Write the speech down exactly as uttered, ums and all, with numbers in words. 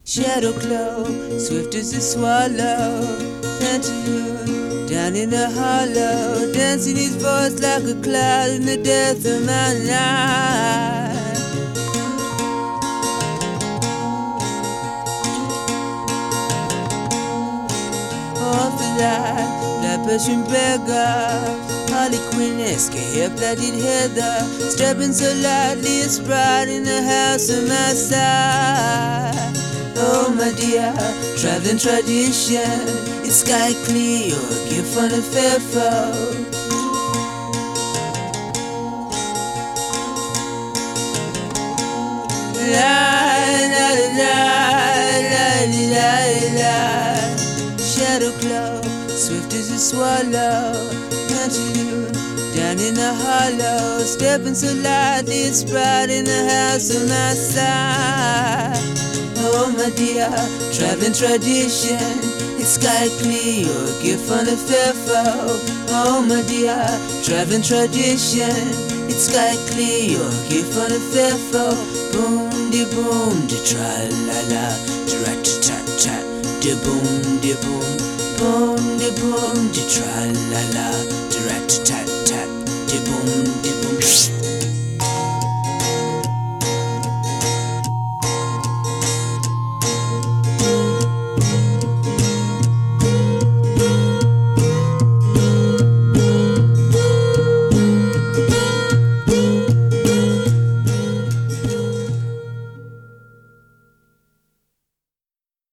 Shadow glow, swift as a swallow. Pantaloon, down in the hollow, dancing his voice like a cloud in the death of my life. Off the light, black Persian beggar, Harley Quinn-esque hair, plaited heather, stepping so lightly, it's bright in the house on my side. Oh my dear, traveling tradition, it's sky clear, you're a gift from the fair folk. La la la la la la. Shadow glow, swift as a swallow. Pantaloon, down in the hollow, stepping so lightly, it's bright in the house on my side. Oh my dear, traveling tradition, it's sky clear, you're a gift from the fair folk. Oh my dear, traveling tradition, it's sky clear, you're a gift from the fair folk. Boom de boom de tra la la, tra ta ta ta, de boom de boom, boom de boom de tra la la, tra ta ta.